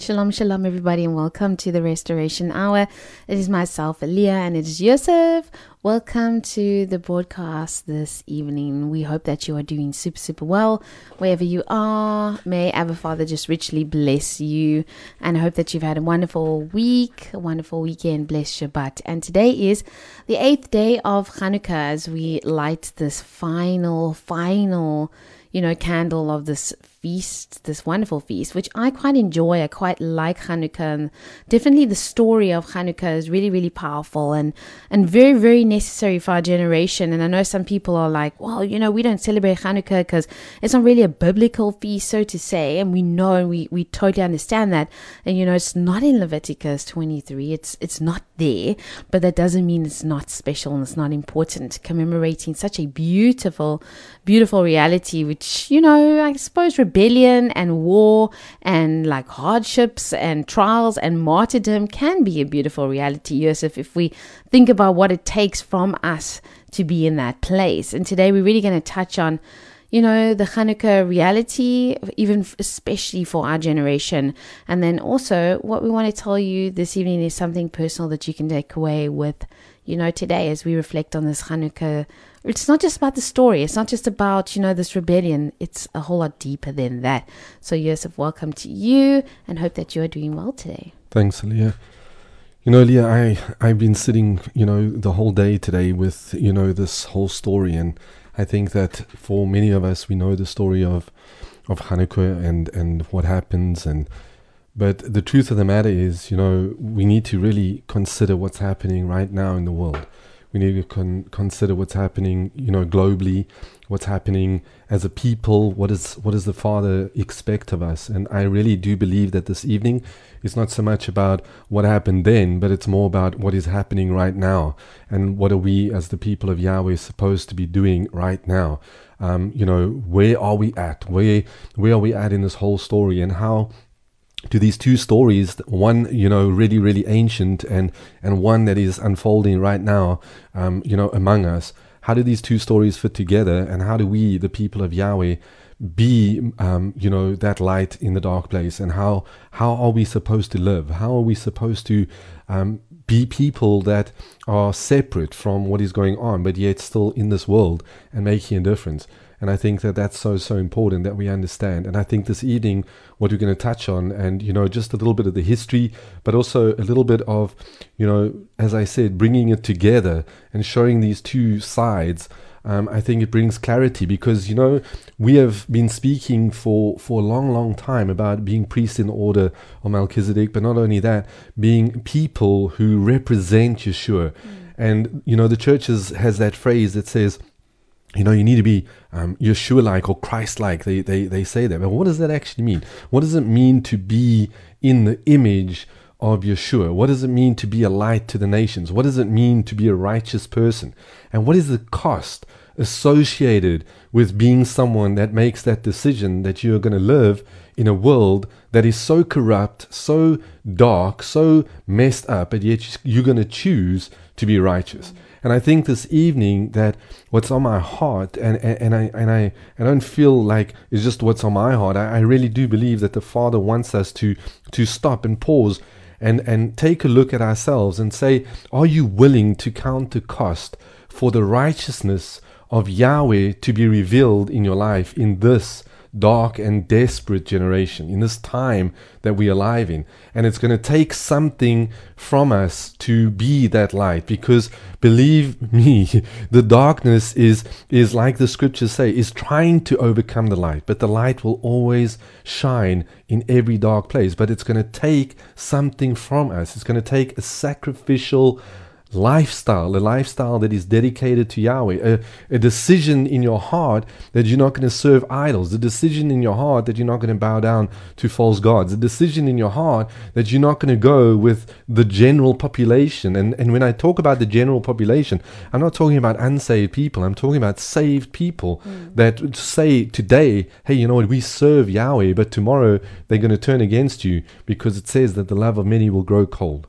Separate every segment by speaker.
Speaker 1: Shalom, shalom, everybody, and welcome to the Restoration Hour. It is myself, Aliyah, and it is Yosef. Welcome to the broadcast this evening. We hope that you are doing super, super well wherever you are. May Abba Father just richly bless you, and I hope that you've had a wonderful week, a wonderful weekend. Bless Shabbat. And today is the 8th day of Hanukkah as we light this final candle of this feast, this wonderful feast, which I quite enjoy. I quite like Hanukkah, and definitely the story of Hanukkah is really, really powerful and very, very necessary for our generation. And I know some people are like, well, we don't celebrate Hanukkah because it's not really a biblical feast, so to say. And we know, and we totally understand that. And, it's not in Leviticus 23. It's not there, but that doesn't mean it's not special and it's not important. Commemorating such a beautiful, beautiful reality, which, I suppose rebellion and war and like hardships and trials and martyrdom can be a beautiful reality, Yosef, if we think about what it takes from us to be in that place. And today we're really going to touch on, the Hanukkah reality, even especially for our generation. And then also what we want to tell you this evening is something personal that you can take away with, today as we reflect on this Hanukkah. It's not just about the story. It's not just about, this rebellion. It's a whole lot deeper than that. So, Yosef, welcome to you and hope that you are doing well today.
Speaker 2: Thanks, Aliyah. Aliyah, I've been sitting, the whole day today with, this whole story. And I think that for many of us, we know the story of Hanukkah and what happens. But the truth of the matter is, we need to really consider what's happening right now in the world. We need to consider what's happening, globally, what's happening as a people. What does the Father expect of us? And I really do believe that this evening is not so much about what happened then, but it's more about what is happening right now. And what are we as the people of Yahweh supposed to be doing right now? Where are we at? Where are we at in this whole story? And how to these two stories, one, really, really ancient and one that is unfolding right now, among us. How do these two stories fit together, and how do we, the people of Yahweh, be, that light in the dark place? And how are we supposed to live? How are we supposed to be people that are separate from what is going on, but yet still in this world and making a difference? And I think that that's so, so important that we understand. And I think this evening, what we're going to touch on, and, just a little bit of the history, but also a little bit of, as I said, bringing it together and showing these two sides. I think it brings clarity because, we have been speaking for a long, long time about being priests in the order of Melchizedek, but not only that, being people who represent Yeshua. And, the church has that phrase that says, you need to be Yeshua-like or Christ-like. They say that. But what does that actually mean? What does it mean to be in the image of Yeshua? What does it mean to be a light to the nations? What does it mean to be a righteous person? And what is the cost associated with being someone that makes that decision that you're going to live in a world that is so corrupt, so dark, so messed up, but yet you're going to choose to be righteous? And I think this evening that what's on my heart, and I don't feel like it's just what's on my heart. I really do believe that the Father wants us to stop and pause and take a look at ourselves and say, are you willing to count the cost for the righteousness of Yahweh to be revealed in your life in this dark and desperate generation, in this time that we are alive in? And it's going to take something from us to be that light, because believe me, the darkness is like the scriptures say, is trying to overcome the light, but the light will always shine in every dark place. But it's going to take something from us. It's going to take a sacrificial lifestyle, a lifestyle that is dedicated to Yahweh, a decision in your heart that you're not going to serve idols, a decision in your heart that you're not going to bow down to false gods, a decision in your heart that you're not going to go with the general population. And when I talk about the general population, I'm not talking about unsaved people. I'm talking about saved people that say today, hey, you know what, we serve Yahweh, but tomorrow they're going to turn against you because it says that the love of many will grow cold.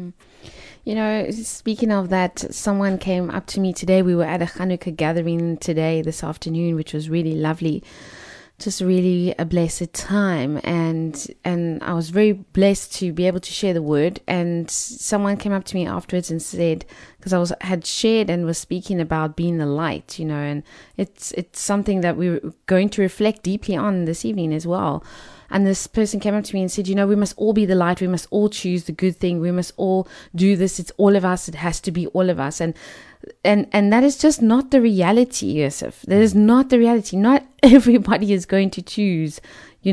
Speaker 1: Speaking of that, someone came up to me today. We were at a Hanukkah gathering this afternoon, which was really lovely. just really a blessed time, and I was very blessed to be able to share the word. And someone came up to me afterwards and said, because had shared and was speaking about being the light, and it's something that we're going to reflect deeply on this evening as well. And this person came up to me and said, we must all be the light. We must all choose the good thing. We must all do this. It's all of us. It has to be all of us. And that is just not the reality, Yusuf. That is not the reality. Not everybody is going to choose,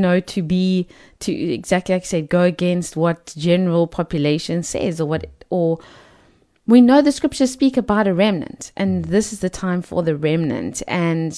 Speaker 1: to exactly like I said, go against what general population says or we know the scriptures speak about a remnant, and this is the time for the remnant. And,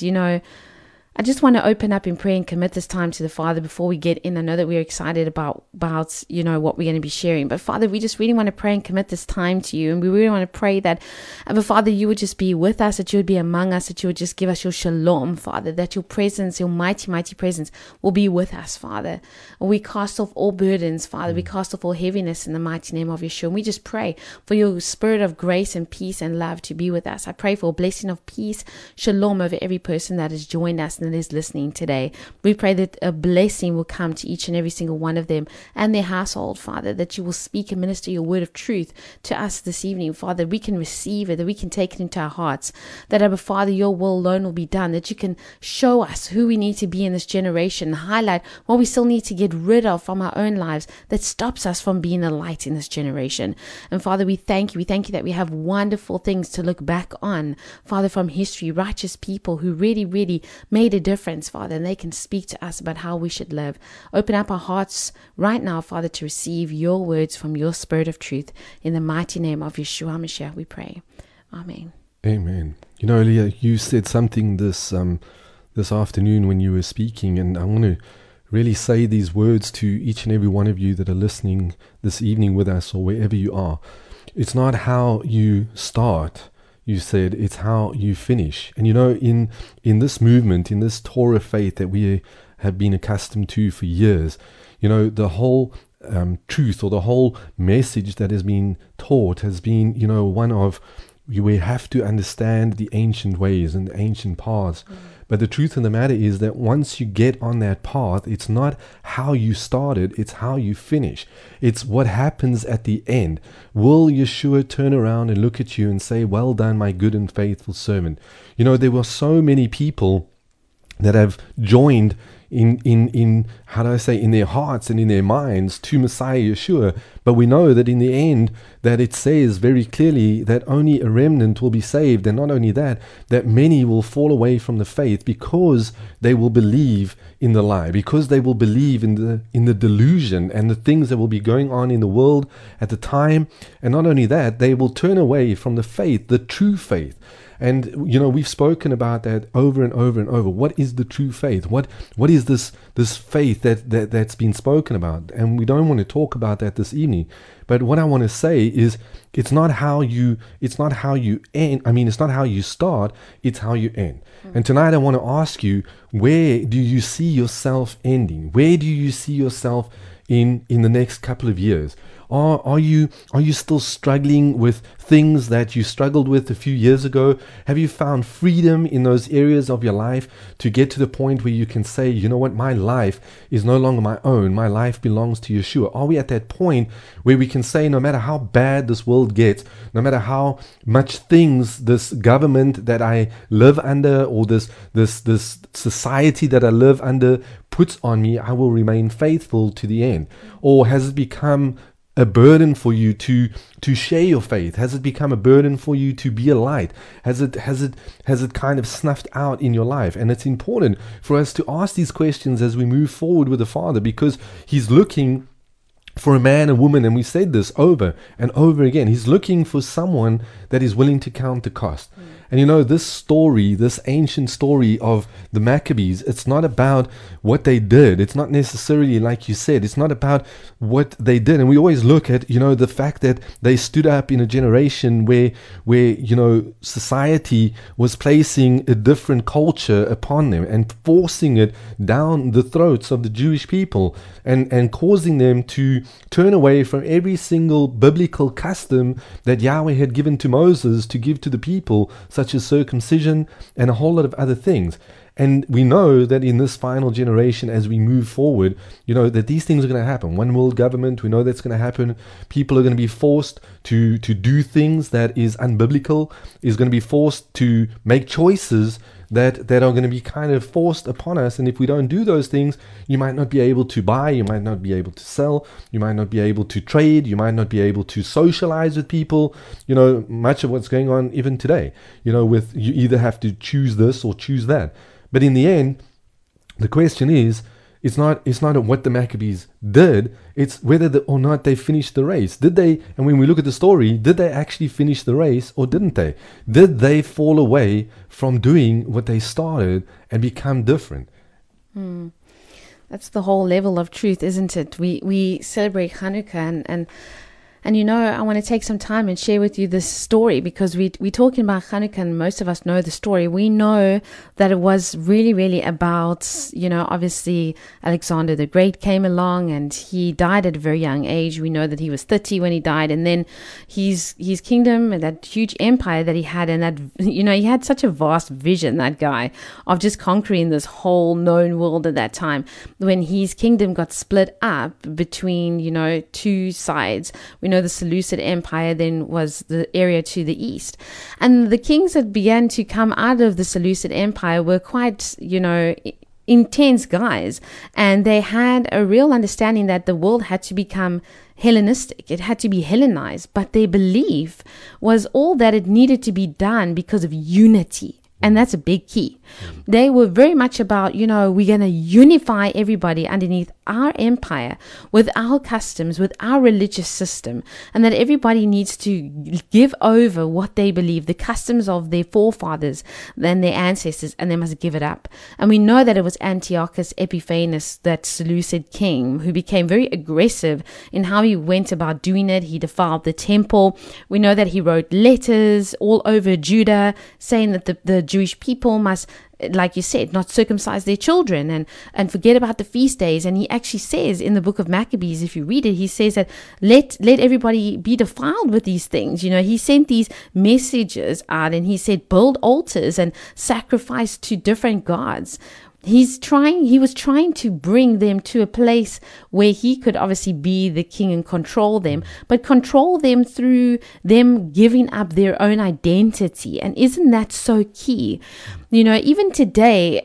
Speaker 1: I just want to open up in prayer and commit this time to the Father before we get in. I know that we're excited about what we're going to be sharing. But Father, we just really want to pray and commit this time to you. And we really want to pray that, Father, you would just be with us, that you would be among us, that you would just give us your shalom, Father, that your presence, your mighty, mighty presence will be with us, Father. And we cast off all burdens, Father. We cast off all heaviness in the mighty name of Yeshua. And we just pray for your spirit of grace and peace and love to be with us. I pray for a blessing of peace, shalom over every person that has joined us and is listening today. We pray that a blessing will come to each and every single one of them and their household, Father, that you will speak and minister your word of truth to us this evening, Father. We can receive it, that we can take it into our hearts, that, Father, your will alone will be done, that you can show us who we need to be in this generation, highlight what we still need to get rid of from our own lives that stops us from being a light in this generation. And Father, we thank you. We thank you that we have wonderful things to look back on, Father, from history, righteous people who really, really made a difference, Father, and they can speak to us about how we should live. Open up our hearts right now, Father, to receive your words from your spirit of truth. In the mighty name of Yeshua Mashiach, we pray. Amen.
Speaker 2: Amen. Leah, you said something this afternoon when you were speaking, and I want to really say these words to each and every one of you that are listening this evening with us or wherever you are. It's not how you start, you said, it's how you finish. And in this movement, in this Torah faith that we have been accustomed to for years, the whole truth or the whole message that has been taught has been, one of, we have to understand the ancient ways and the ancient paths. But the truth of the matter is that once you get on that path, it's not how you started, it's how you finish. It's what happens at the end. Will Yeshua turn around and look at you and say, well done, my good and faithful servant? There were so many people that have joined in how do I say, in their hearts and in their minds to Messiah Yeshua. But we know that in the end, that it says very clearly that only a remnant will be saved. And not only that, that many will fall away from the faith because they will believe in the lie, because they will believe in the delusion and the things that will be going on in the world at the time. And not only that, they will turn away from the faith, the true faith. And, we've spoken about that over and over and over. What is the true faith? What is this faith that's been spoken about? And we don't want to talk about that this evening. But what I want to say is it's not how you end. It's not how you start, it's how you end. And tonight I want to ask you, where do you see yourself ending? Where do you see yourself in the next couple of years? Are you still struggling with things that you struggled with a few years ago? Have you found freedom in those areas of your life to get to the point where you can say, you know what, my life is no longer my own. My life belongs to Yeshua. Are we at that point where we can say, no matter how bad this world gets, no matter how much things this government that I live under or this society that I live under puts on me, I will remain faithful to the end? Or has it become a burden for you to share your faith? Has it become a burden for you to be a light? Has it kind of snuffed out in your life? And it's important for us to ask these questions as we move forward with the Father, because He's looking for a man and woman, and we said this over and over again. He's looking for someone that is willing to count the cost. And this story, this ancient story of the Maccabees, it's not about what they did. It's not necessarily, like you said, it's not about what they did. And we always look at, the fact that they stood up in a generation where society was placing a different culture upon them and forcing it down the throats of the Jewish people and causing them to turn away from every single biblical custom that Yahweh had given to Moses to give to the people, such as circumcision and a whole lot of other things. And we know that in this final generation, as we move forward, that these things are going to happen. One world government, we know that's going to happen. People are going to be forced to do things that is unbiblical, is going to be forced to make choices that are going to be kind of forced upon us. And if we don't do those things, you might not be able to buy, you might not be able to sell, you might not be able to trade, you might not be able to socialize with people. Much of what's going on even today, with you either have to choose this or choose that. But in the end, the question is, it's not what the Maccabees did, it's whether or not they finished the race. Did they, and when we look at the story, did they actually finish the race or didn't they? Did they fall away from doing what they started and become different?
Speaker 1: That's the whole level of truth, isn't it? We celebrate Hanukkah and I want to take some time and share with you this story, because we're talking about Hanukkah and most of us know the story. We know that it was really, really about, obviously Alexander the Great came along and he died at a very young age. We know that he was 30 when he died, and then his kingdom and that huge empire that he had, and that, he had such a vast vision, that guy, of just conquering this whole known world at that time. When his kingdom got split up between, two sides, we know the Seleucid Empire then was the area to the east. And the kings that began to come out of the Seleucid Empire were quite, intense guys. And they had a real understanding that the world had to become Hellenistic. It had to be Hellenized. But their belief was all that it needed to be done because of unity. And that's a big key. They were very much about, we're going to unify everybody underneath our empire with our customs, with our religious system, and that everybody needs to give over what they believe, the customs of their forefathers and their ancestors, and they must give it up. And we know that it was Antiochus Epiphanes, that Seleucid king, who became very aggressive in how he went about doing it. He defiled the temple. We know that he wrote letters all over Judah saying that the Jewish people must, like you said, not circumcise their children and forget about the feast days. And he actually says in the book of Maccabees, if you read it, he says that let everybody be defiled with these things. He sent these messages out and he said, build altars and sacrifice to different gods. He was trying to bring them to a place where he could obviously be the king and control them, but control them through them giving up their own identity. And isn't that so key? Even today,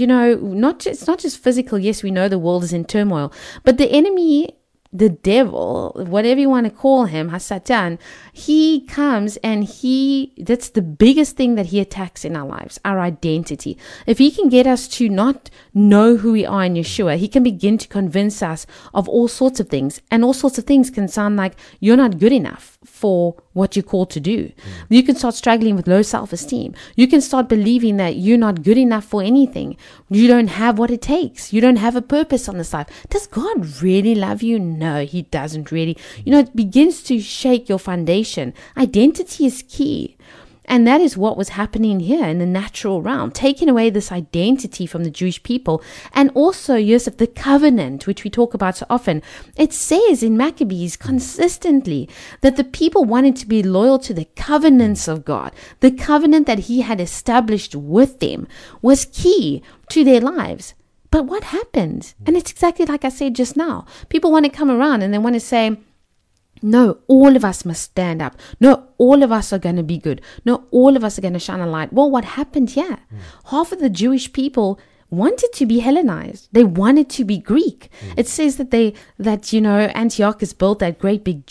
Speaker 1: it's not just physical. Yes, we know the world is in turmoil, but the enemy, the devil, whatever you want to call him, Hasatan, he comes and that's the biggest thing that he attacks in our lives, our identity. If he can get us to not know who we are in Yeshua, he can begin to convince us of all sorts of things. And all sorts of things can sound like you're not good enough for what you're called to do. You can start struggling with low self-esteem. You can start believing that you're not good enough for anything. You don't have what it takes. You don't have a purpose on this life. Does God really love you? No, he doesn't really. It begins to shake your foundation. Identity is key. And that is what was happening here in the natural realm, taking away this identity from the Jewish people. And also, Yosef, the covenant, which we talk about so often, it says in Maccabees consistently that the people wanted to be loyal to the covenants of God. The covenant that he had established with them was key to their lives. But what happened? And it's exactly like I said just now. People want to come around and they want to say, no, all of us must stand up. No, all of us are going to be good. No, all of us are going to shine a light. Well, what happened here? Half of the Jewish people wanted to be Hellenized. They wanted to be Greek. It says that Antiochus built that great big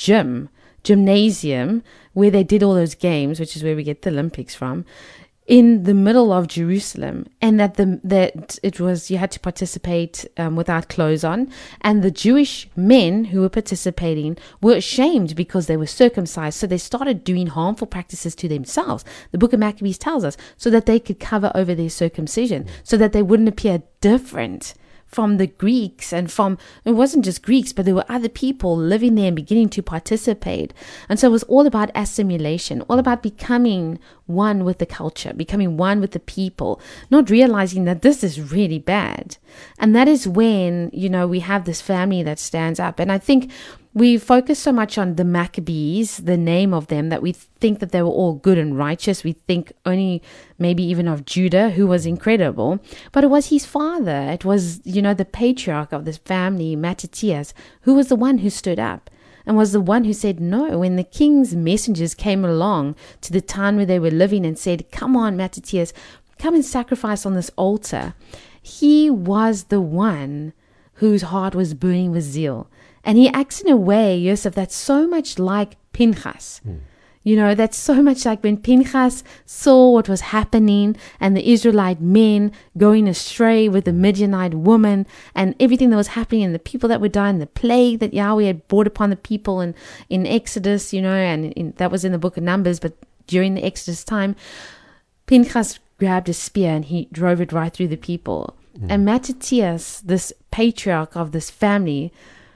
Speaker 1: gymnasium where they did all those games, which is where we get the Olympics from, in the middle of Jerusalem, and that it was, you had to participate without clothes on, and the Jewish men who were participating were ashamed because they were circumcised, so they started doing harmful practices to themselves. The book of Maccabees tells us, so that they could cover over their circumcision, so that they wouldn't appear different from the Greeks, and it wasn't just Greeks, but there were other people living there and beginning to participate. And so it was all about assimilation, all about becoming one with the culture, becoming one with the people, not realizing that this is really bad. And that is when, we have this family that stands up. And I think we focus so much on the Maccabees, the name of them, that we think that they were all good and righteous. We think only maybe even of Judah, who was incredible. But it was his father. It was, the patriarch of this family, Mattathias, who was the one who stood up and was the one who said no. When the king's messengers came along to the town where they were living and said, come on, Mattathias, come and sacrifice on this altar, he was the one whose heart was burning with zeal. And he acts in a way, Yosef, that's so much like Pinchas. That's so much like when Pinchas saw what was happening and the Israelite men going astray with the Midianite woman and everything that was happening and the people that were dying, the plague that Yahweh had brought upon the people in Exodus, and that was in the book of Numbers, but during the Exodus time, Pinchas grabbed a spear and he drove it right through the people. And Mattathias, this patriarch of this family,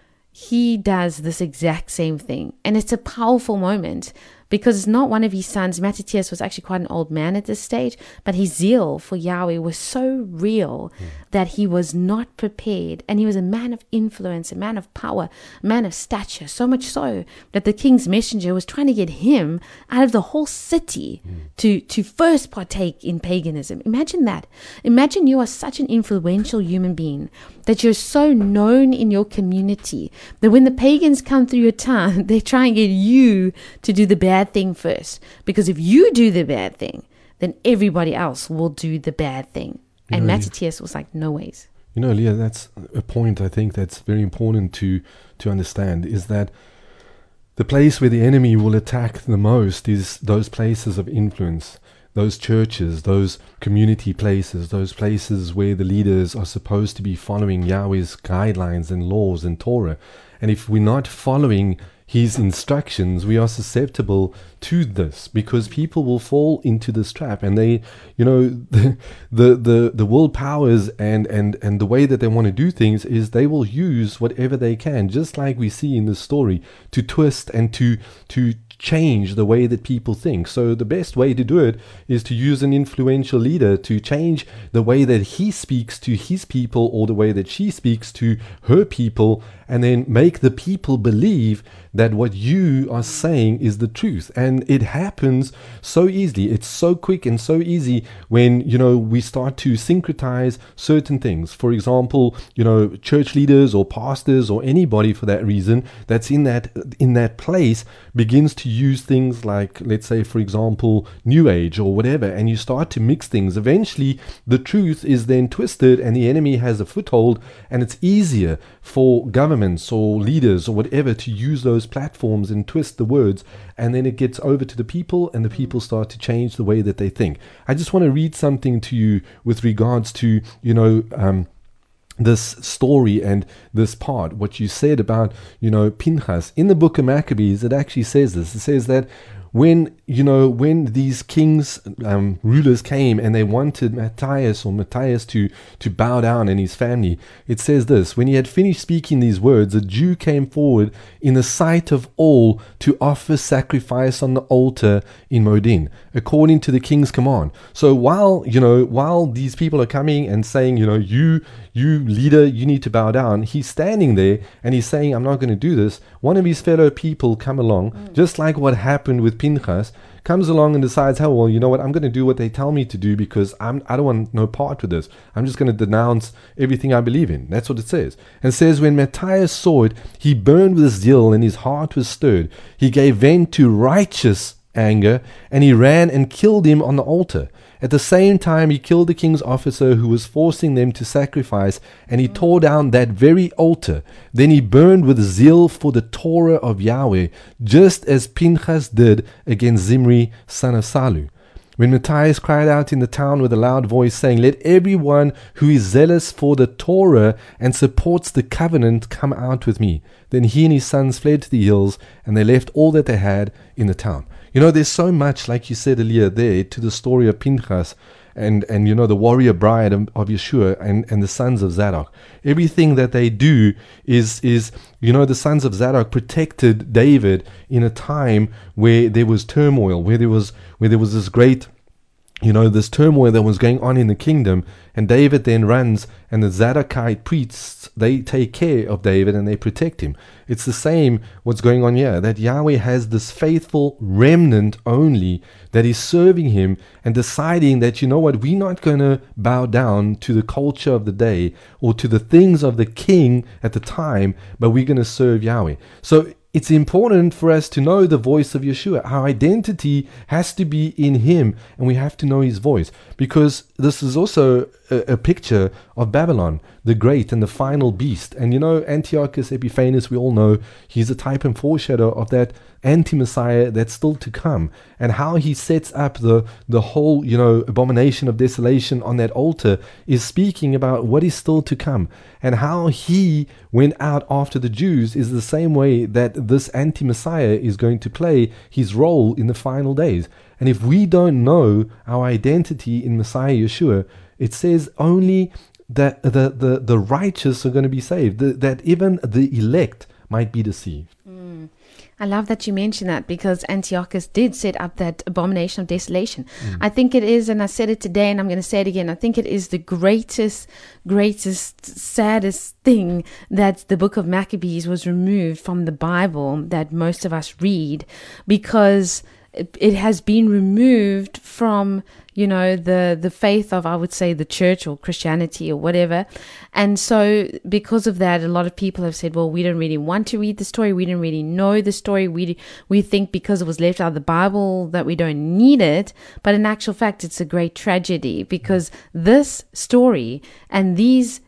Speaker 1: he does this exact same thing. And it's a powerful moment because it's not one of his sons. Mattathias was actually quite an old man at this stage, but his zeal for Yahweh was so real that he was not prepared. And he was a man of influence, a man of power, a man of stature, so much so that the king's messenger was trying to get him out of the whole city to first partake in paganism. Imagine that. Imagine you are such an influential human being that you're so known in your community that when the pagans come through your town, they try and get you to do the bad thing first. Because if you do the bad thing, then everybody else will do the bad thing. And Mattathias was like, no ways.
Speaker 2: Leah, that's a point I think that's very important to understand, is that the place where the enemy will attack the most is those places of influence, those churches, those community places, those places where the leaders are supposed to be following Yahweh's guidelines and laws and Torah. And if we're not following his instructions, we are susceptible to this because people will fall into this trap, and they, the world powers and the way that they want to do things is they will use whatever they can, just like we see in this story, to twist and to change the way that people think. So the best way to do it is to use an influential leader to change the way that he speaks to his people or the way that she speaks to her people, and then make the people believe that what you are saying is the truth. And it happens so easily. It's so quick and so easy when, we start to syncretize certain things. For example, church leaders or pastors or anybody for that reason that's in that place begins to use things like, let's say, for example, New Age or whatever, and you start to mix things. Eventually, the truth is then twisted and the enemy has a foothold, and it's easier for governments or leaders or whatever to use those platforms and twist the words, and then it gets over to the people and the people start to change the way that they think. I just want to read something to you with regards to, this story and this part, what you said about, Pinchas. In the book of Maccabees, it actually says this. It says that when these kings, rulers came and they wanted Matthias to bow down and his family, it says this: when he had finished speaking these words, a Jew came forward in the sight of all to offer sacrifice on the altar in Modin, according to the king's command. So while these people are coming and saying, you leader, you need to bow down, he's standing there and he's saying, I'm not going to do this. One of his fellow people come along, just like what happened with Pinchas, comes along and decides, oh, well, you know what, I'm going to do what they tell me to do because I don't want no part with this. I'm just going to denounce everything I believe in. That's what it says. And it says, when Matthias saw it, he burned with zeal and his heart was stirred. He gave vent to righteous anger and he ran and killed him on the altar. At the same time, he killed the king's officer who was forcing them to sacrifice, and he tore down that very altar. Then he burned with zeal for the Torah of Yahweh, just as Pinchas did against Zimri, son of Salu. When Matthias cried out in the town with a loud voice, saying, let everyone who is zealous for the Torah and supports the covenant come out with me. Then he and his sons fled to the hills, and they left all that they had in the town. There's so much, like you said earlier there, to the story of Pinchas and the warrior bride of Yeshua and the sons of Zadok. Everything that they do is the sons of Zadok protected David in a time where there was turmoil, where there was this great this turmoil that was going on in the kingdom, and David then runs, and the Zadokite priests, they take care of David and they protect him. It's the same what's going on here, that Yahweh has this faithful remnant only that is serving him and deciding that, we're not going to bow down to the culture of the day or to the things of the king at the time, but we're going to serve Yahweh. So it's important for us to know the voice of Yeshua. Our identity has to be in him, and we have to know his voice, because this is also a picture of Babylon, the great and the final beast. And Antiochus Epiphanes, we all know, he's a type and foreshadow of that anti-Messiah that's still to come, and how he sets up the whole abomination of desolation on that altar is speaking about what is still to come, and how he went out after the Jews is the same way that this anti-Messiah is going to play his role in the final days. And if we don't know our identity in Messiah Yeshua, it says only that the righteous are going to be saved, that even the elect might be deceived.
Speaker 1: I love that you mentioned that, because Antiochus did set up that abomination of desolation. I think it is, and I said it today and I'm going to say it again, I think it is the greatest, saddest thing that the book of Maccabees was removed from the Bible that most of us read, because it has been removed from, the faith of, I would say, the church or Christianity or whatever. And so because of that, a lot of people have said, well, we don't really want to read the story. We didn't really know the story. We think because it was left out of the Bible that we don't need it. But in actual fact, it's a great tragedy, because this story and these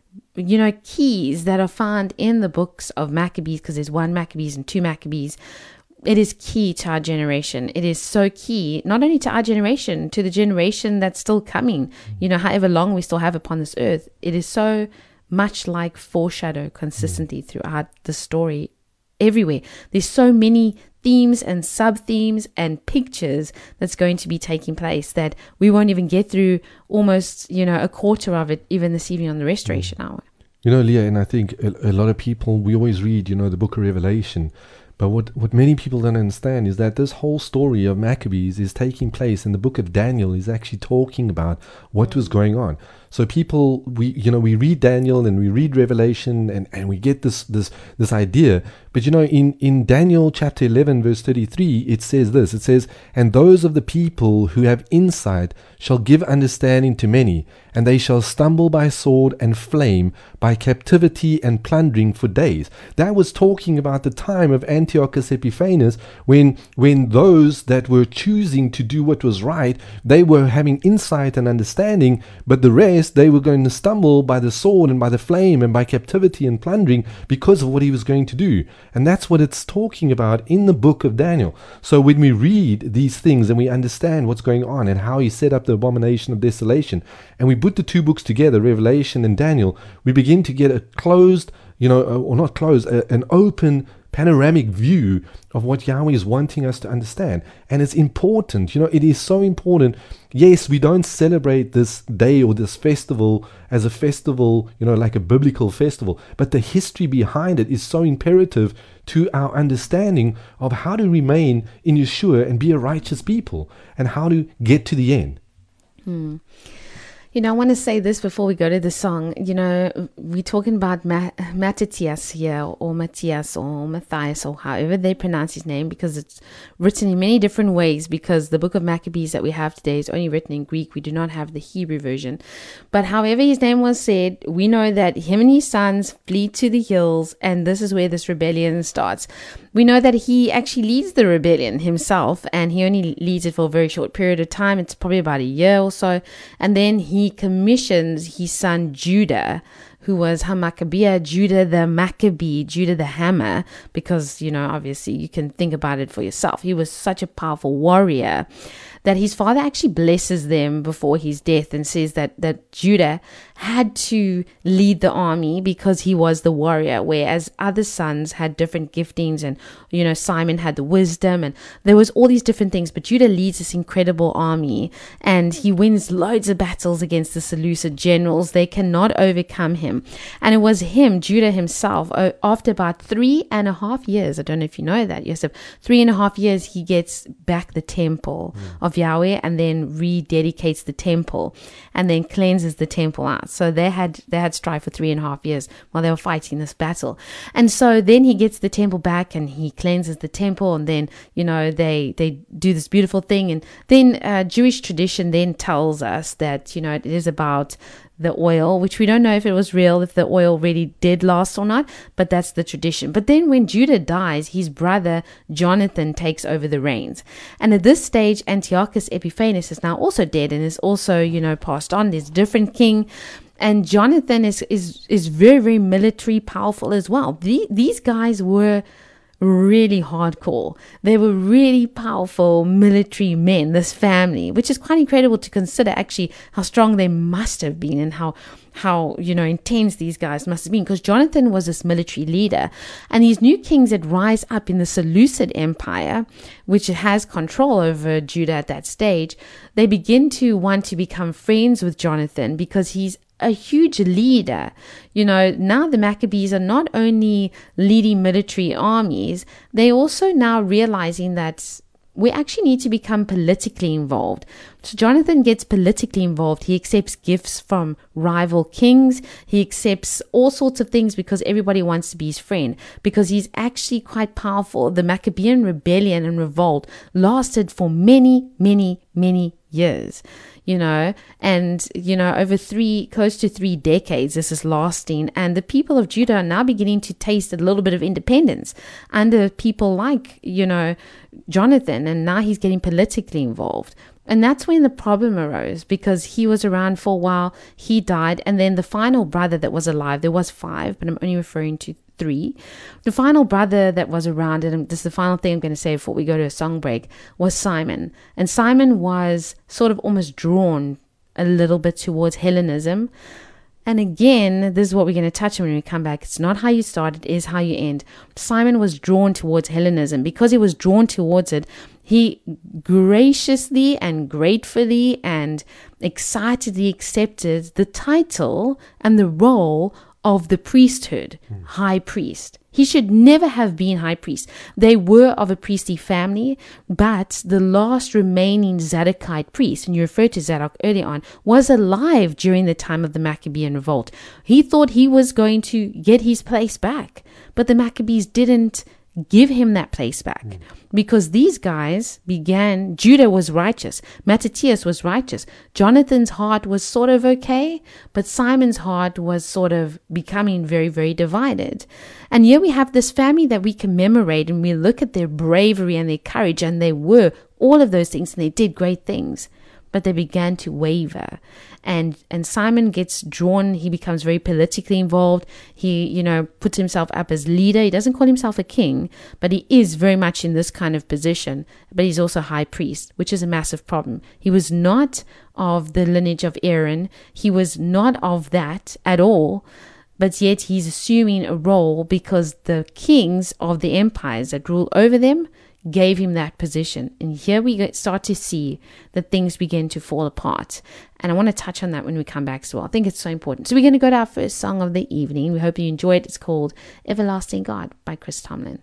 Speaker 1: keys that are found in the books of Maccabees, because there's 1 Maccabees and 2 Maccabees, it is key to our generation. It is so key, not only to our generation, to the generation that's still coming, however long we still have upon this earth. It is so much like foreshadow consistently throughout the story everywhere. There's so many themes and sub-themes and pictures that's going to be taking place that we won't even get through almost, a quarter of it, even this evening on the Restoration Hour.
Speaker 2: Leah, and I think a lot of people, we always read, the book of Revelation. But what many people don't understand is that this whole story of Maccabees is taking place, and the book of Daniel is actually talking about what was going on. So people, we read Daniel and we read Revelation and we get this idea. But in Daniel chapter 11 verse 33, it says this. It says, "And those of the people who have insight shall give understanding to many, and they shall stumble by sword and flame, by captivity and plundering for days." That was talking about the time of Antiochus Epiphanes, when those that were choosing to do what was right, they were having insight and understanding, but the rest, they were going to stumble by the sword and by the flame and by captivity and plundering because of what he was going to do. And that's what it's talking about in the book of Daniel. So when we read these things and we understand what's going on and how he set up the abomination of desolation, and we put the 2 books together, Revelation and Daniel, we begin to get a closed, or not closed, an open panoramic view of what Yahweh is wanting us to understand. And it's important, it is so important. Yes, we don't celebrate this day or this festival as a festival, like a biblical festival, but the history behind it is so imperative to our understanding of how to remain in Yeshua and be a righteous people, and how to get to the end.
Speaker 1: I want to say this before we go to the song. We're talking about Mattathias here, or Matthias, or Matthias, or however they pronounce his name, because it's written in many different ways, because the book of Maccabees that we have today is only written in Greek. We do not have the Hebrew version. But however his name was said, we know that him and his sons flee to the hills, and this is where this rebellion starts. We know that he actually leads the rebellion himself, and he only leads it for a very short period of time. It's probably about a year or so. And then he commissions his son Judah, who was Hammachabeah, Judah the Maccabee, Judah the Hammer, because, obviously you can think about it for yourself. He was such a powerful warrior that his father actually blesses them before his death and says that Judah had to lead the army because he was the warrior, whereas other sons had different giftings, and Simon had the wisdom, and there was all these different things. But Judah leads this incredible army, and he wins loads of battles against the Seleucid generals. They cannot overcome him, and it was him, Judah himself, after about 3.5 years, I don't know if you know that, Yosef, 3.5 years, he gets back the temple of of Yahweh, and then rededicates the temple, and then cleanses the temple out. So they had strife for 3.5 years while they were fighting this battle. And so then he gets the temple back and he cleanses the temple, and then, they do this beautiful thing. And then Jewish tradition then tells us that, it is about the oil, which we don't know if it was real, if the oil really did last or not, but that's the tradition. But then when Judah dies, his brother Jonathan takes over the reins. And at this stage, Antiochus Epiphanes is now also dead and is also, passed on. There's a different king. And Jonathan is very, very military powerful as well. These guys were really hardcore. They were really powerful military men, this family, which is quite incredible to consider actually how strong they must have been and how intense these guys must have been, because Jonathan was this military leader, and these new kings that rise up in the Seleucid Empire, which has control over Judah at that stage, they begin to want to become friends with Jonathan because he's a huge leader. Now the Maccabees are not only leading military armies, they also now realizing that we actually need to become politically involved. So Jonathan gets politically involved. He accepts gifts from rival kings. He accepts all sorts of things because everybody wants to be his friend, because he's actually quite powerful. The Maccabean rebellion and revolt lasted for many, many, many years. And over close to 3 decades, this is lasting. And the people of Judah are now beginning to taste a little bit of independence under people like, Jonathan. And now he's getting politically involved. And that's when the problem arose, because he was around for a while, he died. And then the final brother that was alive, there was 5, but I'm only referring to 3. The final brother that was around, and this is the final thing I'm going to say before we go to a song break, was Simon. And Simon was sort of almost drawn a little bit towards Hellenism. And again, this is what we're going to touch on when we come back. It's not how you start, it is how you end. Simon was drawn towards Hellenism. Because he was drawn towards it, he graciously and gratefully and excitedly accepted the title and the role of the priesthood, high priest. He should never have been high priest. They were of a priestly family, but the last remaining Zadokite priest, and you referred to Zadok earlier on, was alive during the time of the Maccabean revolt. He thought he was going to get his place back, but the Maccabees didn't give him that place back, because these guys Judah was righteous, Mattathias was righteous, Jonathan's heart was sort of okay, but Simon's heart was sort of becoming very, very divided. And here we have this family that we commemorate, and we look at their bravery and their courage, and they were all of those things, and they did great things, but they began to waver. And Simon gets drawn. He becomes very politically involved. He, puts himself up as leader. He doesn't call himself a king, but he is very much in this kind of position. But he's also high priest, which is a massive problem. He was not of the lineage of Aaron. He was not of that at all. But yet he's assuming a role because the kings of the empires that rule over them gave him that position. And here we start to see that things begin to fall apart. And I want to touch on that when we come back as well. I think it's so important. So we're going to go to our first song of the evening. We hope you enjoy it. It's called Everlasting God by Chris Tomlin.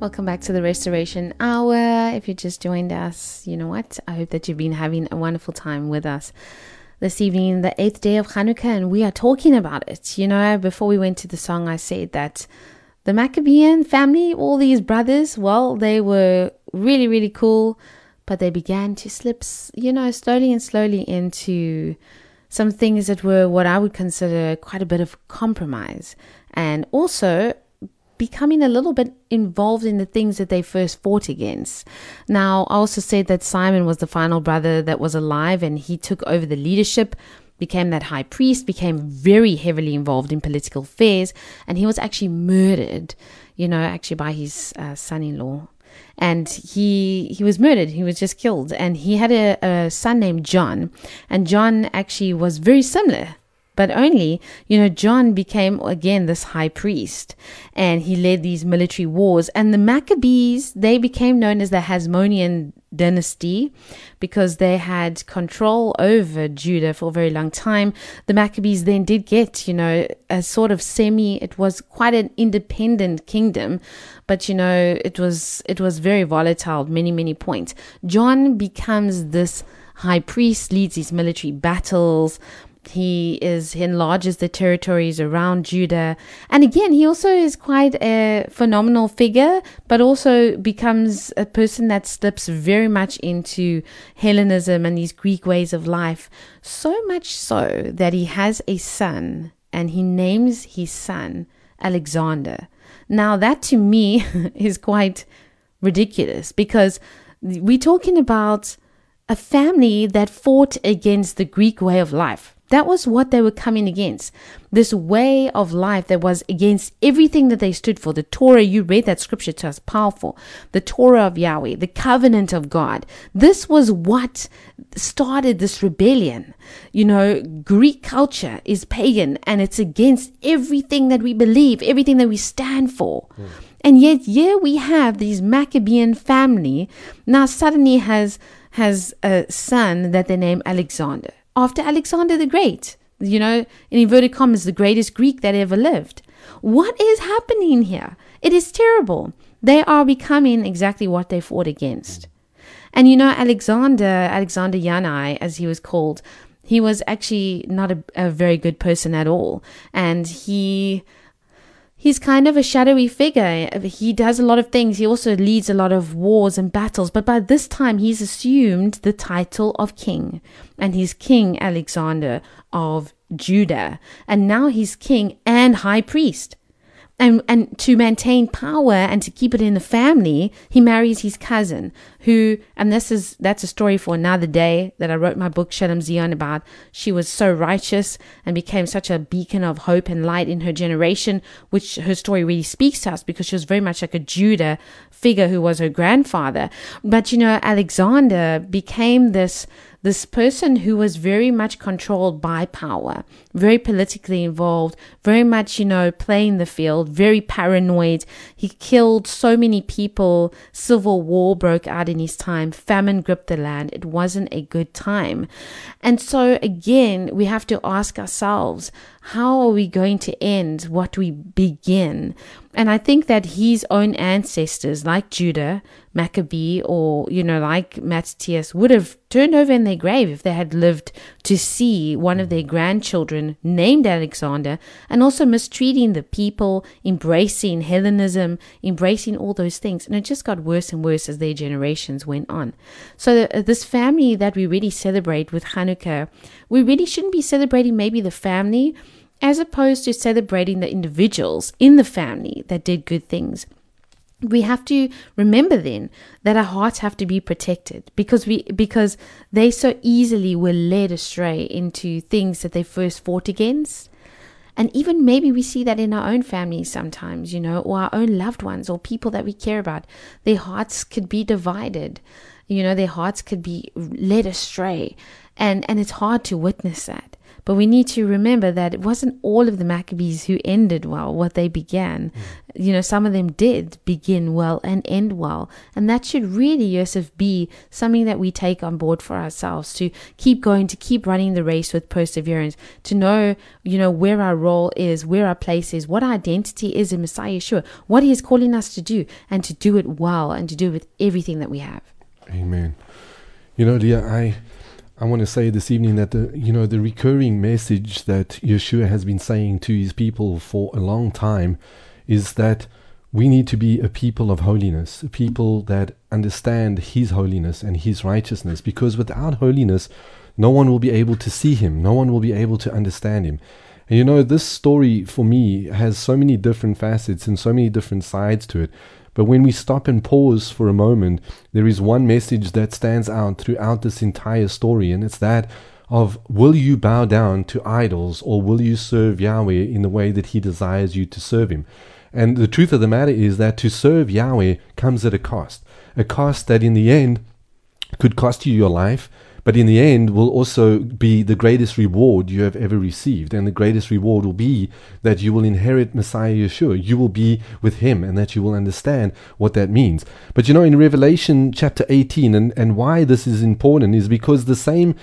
Speaker 1: Welcome back to the Restoration Hour. If you just joined us, you know what? I hope that you've been having a wonderful time with us this evening, the 8th day of Hanukkah, and we are talking about it. You know, before we went to the song, I said that the Maccabean family, all these brothers, well, they were really, really cool, but they began to slip, you know, slowly and slowly into some things that were what I would consider quite a bit of compromise, and also becoming a little bit involved in the things that they first fought against. Now, I also said that Simon was the final brother that was alive, and he took over the leadership, became that high priest, became very heavily involved in political affairs, and he was actually murdered, you know, actually by his son-in-law. And he was murdered. He was just killed. And he had a son named John, and John actually was very similar. But only, you know, John became, again, this high priest, and he led these military wars. And the Maccabees, they became known as the Hasmonean dynasty because they had control over Judah for a very long time. The Maccabees then did get, you know, a sort of it was quite an independent kingdom, but, you know, it was very volatile at many, many points. John becomes this high priest, leads these military battles. He enlarges the territories around Judah. And again, he also is quite a phenomenal figure, but also becomes a person that slips very much into Hellenism and these Greek ways of life. So much so that he has a son, and he names his son Alexander. Now, that to me is quite ridiculous, because we're talking about a family that fought against the Greek way of life. That was what they were coming against. This way of life that was against everything that they stood for. The Torah, you read that scripture to us, powerful. The Torah of Yahweh, the covenant of God. This was what started this rebellion. You know, Greek culture is pagan, and it's against everything that we believe, everything that we stand for. And yet here we have these Maccabean family now suddenly has a son that they name Alexander, after Alexander the Great, you know, in inverted commas, the greatest Greek that ever lived. What is happening here? It is terrible. They are becoming exactly what they fought against. And, you know, Alexander Yanai, as he was called, he was actually not a very good person at all. And he's kind of a shadowy figure. He does a lot of things. He also leads a lot of wars and battles. But by this time, he's assumed the title of king. And he's King Alexander of Judah. And now he's king and high priest. And to maintain power and to keep it in the family, he marries his cousin, who, and that's a story for another day that I wrote my book, Shalom Zion, about. She was so righteous and became such a beacon of hope and light in her generation, which her story really speaks to us, because she was very much like a Judah figure who was her grandfather. But, you know, Alexander became this person who was very much controlled by power, very politically involved, very much, you know, playing the field, very paranoid. He killed so many people. Civil war broke out in his time. Famine gripped the land. It wasn't a good time. And so again, we have to ask ourselves, how are we going to end what we begin? And I think that his own ancestors, like Judah, Maccabee, or, you know, like Mattathias, would have turned over in their grave if they had lived to see one of their grandchildren named Alexander, and also mistreating the people, embracing Hellenism, embracing all those things. And it just got worse and worse as their generations went on. So this family that we really celebrate with Hanukkah, we really shouldn't be celebrating maybe the family, as opposed to celebrating the individuals in the family that did good things. We have to remember then that our hearts have to be protected, because they so easily were led astray into things that they first fought against. And even maybe we see that in our own families sometimes, you know, or our own loved ones or people that we care about. Their hearts could be divided. You know, their hearts could be led astray. And it's hard to witness that. But we need to remember that it wasn't all of the Maccabees who ended well what they began. You know, some of them did begin well and end well. And that should really, Yosef, be something that we take on board for ourselves, to keep going, to keep running the race with perseverance, to know, you know, where our role is, where our place is, what our identity is in Messiah Yeshua, what he is calling us to do, and to do it well and to do it with everything that we have.
Speaker 2: Amen. You know, Leah, I want to say this evening that the recurring message that Yeshua has been saying to his people for a long time is that we need to be a people of holiness, a people that understand his holiness and his righteousness, because without holiness, no one will be able to see him. No one will be able to understand him. And you know, this story for me has so many different facets and so many different sides to it. But when we stop and pause for a moment, there is one message that stands out throughout this entire story, and it's that of, will you bow down to idols, or will you serve Yahweh in the way that he desires you to serve him? And the truth of the matter is that to serve Yahweh comes at a cost that in the end could cost you your life, but in the end will also be the greatest reward you have ever received. And the greatest reward will be that you will inherit Messiah Yeshua. You will be with him, and that you will understand what that means. But you know, in Revelation chapter 18, and why this is important is because the same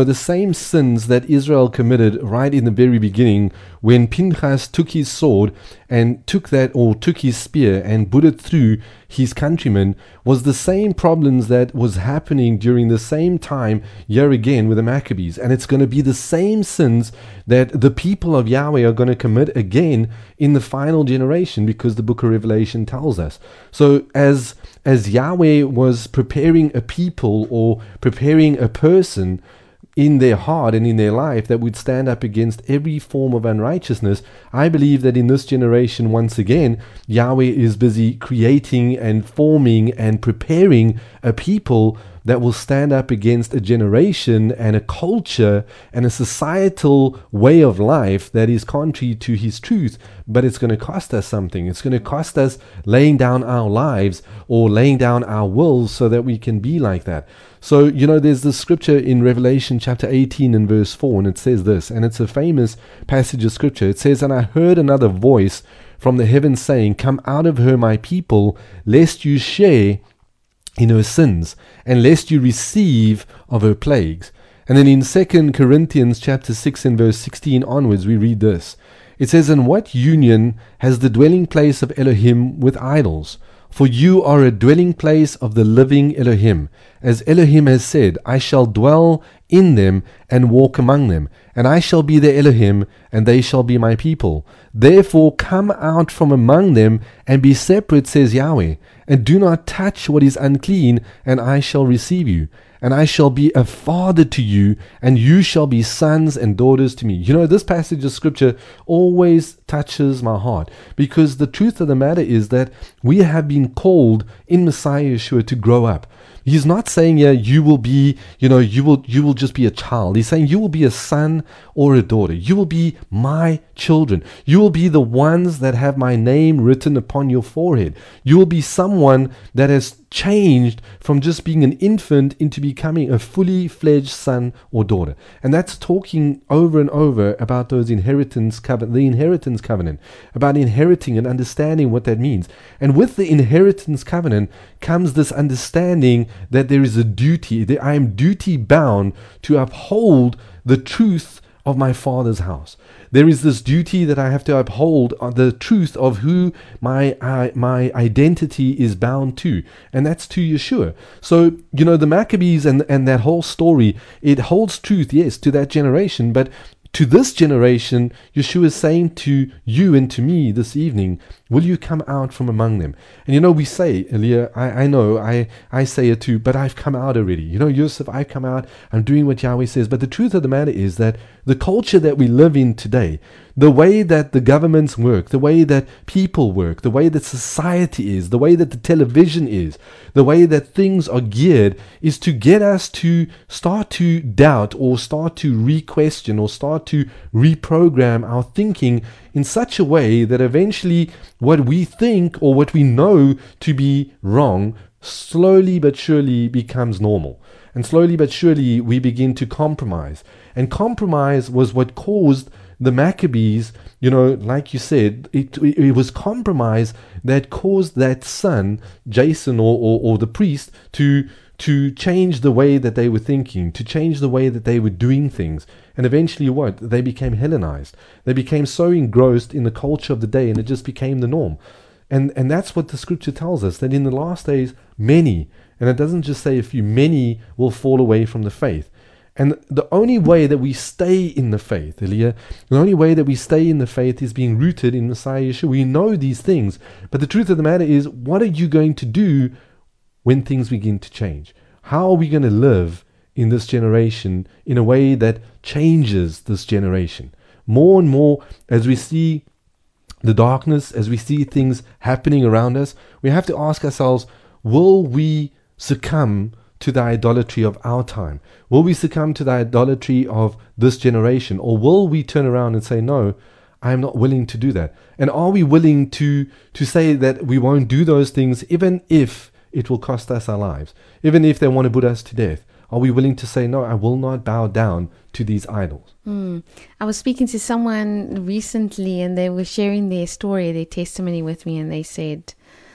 Speaker 2: sins that Israel committed right in the very beginning, when Pinchas took his sword and took his spear and put it through his countrymen, was the same problems that was happening during the same time here again with the Maccabees. And it's going to be the same sins that the people of Yahweh are going to commit again in the final generation, because the book of Revelation tells us. So as Yahweh was preparing a people, or preparing a person in their heart and in their life that would stand up against every form of unrighteousness, I believe that in this generation, once again, Yahweh is busy creating and forming and preparing a people that will stand up against a generation and a culture and a societal way of life that is contrary to his truth. But it's going to cost us something. It's going to cost us laying down our lives or laying down our wills so that we can be like that. So, you know, there's this scripture in Revelation chapter 18 and verse 4, and it says this, and it's a famous passage of scripture. It says, "And I heard another voice from the heavens saying, 'Come out of her, my people, lest you share in her sins, and lest you receive of her plagues.'" And then in 2 Corinthians chapter 6 and verse 16 onwards, we read this. It says, "And what union has the dwelling place of Elohim with idols? For you are a dwelling place of the living Elohim. As Elohim has said, I shall dwell in them and walk among them, and I shall be their Elohim, and they shall be my people. Therefore come out from among them and be separate, says Yahweh, and do not touch what is unclean, and I shall receive you. And I shall be a father to you, and you shall be sons and daughters to me." You know, this passage of scripture always touches my heart, because the truth of the matter is that we have been called in Messiah Yeshua to grow up. He's not saying here you will be, you will just be a child. He's saying you will be a son or a daughter. You will be my children. You will be the ones that have my name written upon your forehead. You will be someone that has changed from just being an infant into becoming a fully fledged son or daughter. And that's talking over and over about those the inheritance covenant, about inheriting and understanding what that means. And with the inheritance covenant comes this understanding that there is a duty, that I am duty bound to uphold the truth of my Father's house. There is this duty that I have to uphold the truth of who my identity is bound to, and that's to Yeshua. So, you know, the Maccabees and that whole story, it holds truth, yes, to that generation, but to this generation, Yeshua is saying to you and to me this evening, will you come out from among them? And you know, we say, Elia, I know, I say it too, but I've come out already. You know, Yosef, I've come out, I'm doing what Yahweh says. But the truth of the matter is that the culture that we live in today, the way that the governments work, the way that people work, the way that society is, the way that the television is, the way that things are geared is to get us to start to doubt or start to re-question or start to reprogram our thinking in such a way that eventually what we think or what we know to be wrong slowly but surely becomes normal. And slowly but surely we begin to compromise. And compromise was what caused the Maccabees, like you said, it was compromise that caused that son, Jason, or the priest, to change the way that they were thinking, to change the way that they were doing things. And eventually what? They became Hellenized. They became so engrossed in the culture of the day, and it just became the norm. And that's what the scripture tells us, that in the last days, many, and it doesn't just say a few, many will fall away from the faith. And the only way that we stay in the faith, Elia, the only way that we stay in the faith is being rooted in Messiah Yeshua. We know these things, but the truth of the matter is, what are you going to do when things begin to change? How are we going to live in this generation in a way that changes this generation? More and more, as we see the darkness, as we see things happening around us, we have to ask ourselves, will we succumb to the idolatry of our time? Will we succumb to the idolatry of this generation? Or will we turn around and say, no, I am not willing to do that? And are we willing to say that we won't do those things even if it will cost us our lives? Even if they want to put us to death? Are we willing to say, no, I will not bow down to these idols?
Speaker 1: I was speaking to someone recently, and they were sharing their story, their testimony with me, and they said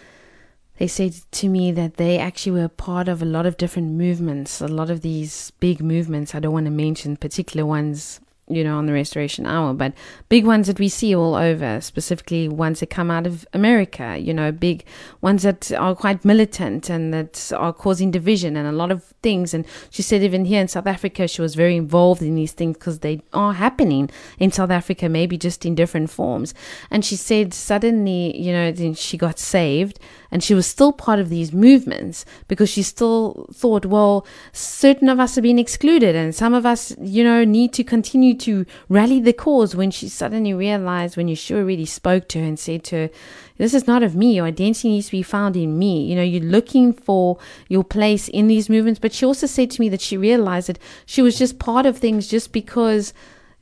Speaker 1: to me that they actually were part of a lot of different movements, a lot of these big movements. I don't want to mention particular ones, on the Restoration Hour, but big ones that we see all over, specifically ones that come out of America, big ones that are quite militant and that are causing division and a lot of things. And she said even here in South Africa, she was very involved in these things because they are happening in South Africa, maybe just in different forms. And she said suddenly, then she got saved, and she was still part of these movements because she still thought, well, certain of us are being excluded and some of us, need to continue to rally the cause. When she suddenly realized, when Yeshua really spoke to her and said to her, this is not of me, your identity needs to be found in me. You're looking for your place in these movements. But she also said to me that she realized that she was just part of things just because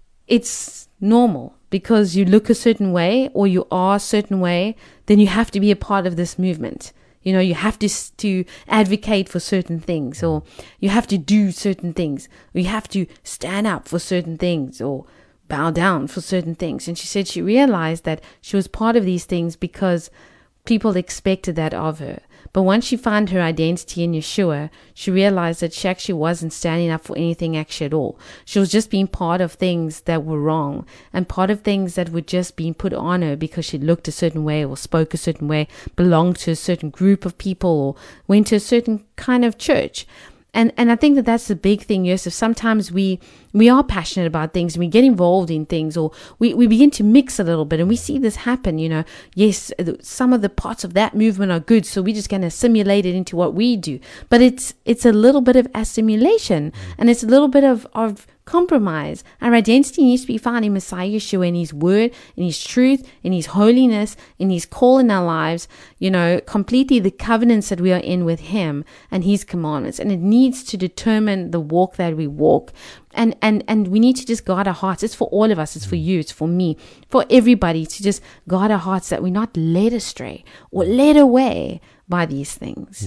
Speaker 1: it's normal. Because you look a certain way or you are a certain way, then you have to be a part of this movement. You have to advocate for certain things, or you have to do certain things, or you have to stand up for certain things, or bow down for certain things. And she said she realized that she was part of these things because people expected that of her. But once she found her identity in Yeshua, she realized that she actually wasn't standing up for anything actually at all. She was just being part of things that were wrong, and part of things that were just being put on her because she looked a certain way or spoke a certain way, belonged to a certain group of people, or went to a certain kind of church. And I think that that's the big thing, Yosef. Sometimes we are passionate about things and we get involved in things, or we begin to mix a little bit, and we see this happen, Yes, some of the parts of that movement are good, so we're just going to assimilate it into what we do. But it's a little bit of assimilation, and it's a little bit of compromise. Our identity needs to be found in Messiah Yeshua, in His Word, in His truth, in His holiness, in His call in our lives, completely the covenants that we are in with Him and His commandments. And it needs to determine the walk that we walk. And we need to just guard our hearts. It's for all of us. It's for you. It's for me. For everybody to just guard our hearts that we're not led astray or led away by these things.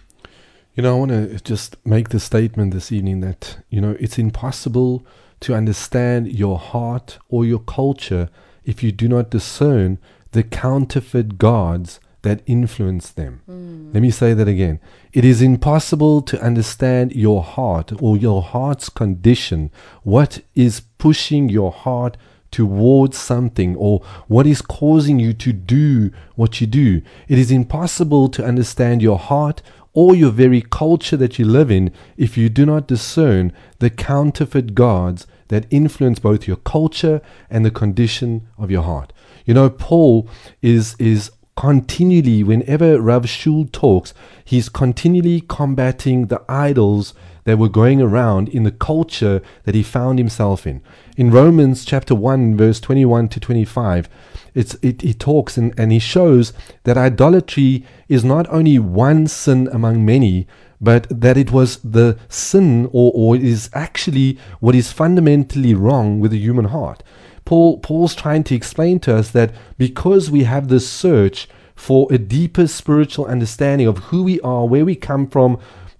Speaker 2: I want to just make the statement this evening that, it's impossible to understand your heart or your culture if you do not discern the counterfeit gods that influence them. Let me say that again. It is impossible to understand your heart or your heart's condition, what is pushing your heart towards something, or what is causing you to do what you do. It is impossible to understand your heart or your very culture that you live in if you do not discern the counterfeit gods that influence both your culture and the condition of your heart. Paul is continually, whenever Rav Shul talks, he's continually combating the idols that were going around in the culture that he found himself in. In Romans chapter 1, verse 21 to 25, he talks and he shows that idolatry is not only one sin among many, but that it was the sin or is actually what is fundamentally wrong with the human heart. Paul's trying to explain to us that because we have this search for a deeper spiritual understanding of who we are, where we come from,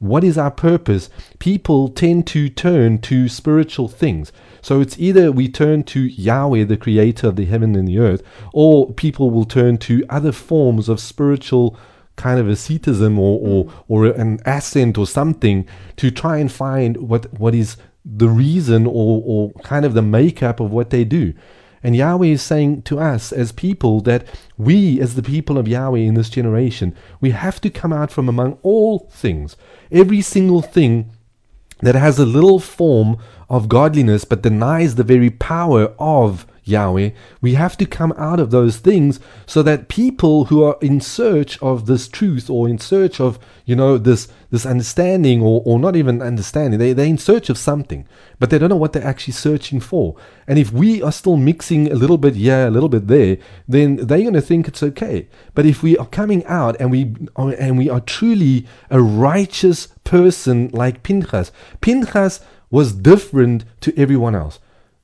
Speaker 2: what is our purpose, people tend to turn to spiritual things. So it's either we turn to Yahweh, the creator of the heaven and the earth, or people will turn to other forms of spiritual kind of asceticism or an ascent or something to try and find what is the reason or kind of the makeup of what they do. And Yahweh is saying to us as people that we, as the people of Yahweh in this generation, we have to come out from among all things, every single thing that has a little form of godliness but denies the very power of Yahweh. We have to come out of those things so that people who are in search of this truth or in search of, this understanding or not even understanding, they're in search of something, but they don't know what they're actually searching for. And if we are still mixing a little bit here, a little bit there, then they're going to think it's okay. But if we are coming out and we are truly a righteous person like Pinchas was different to everyone else.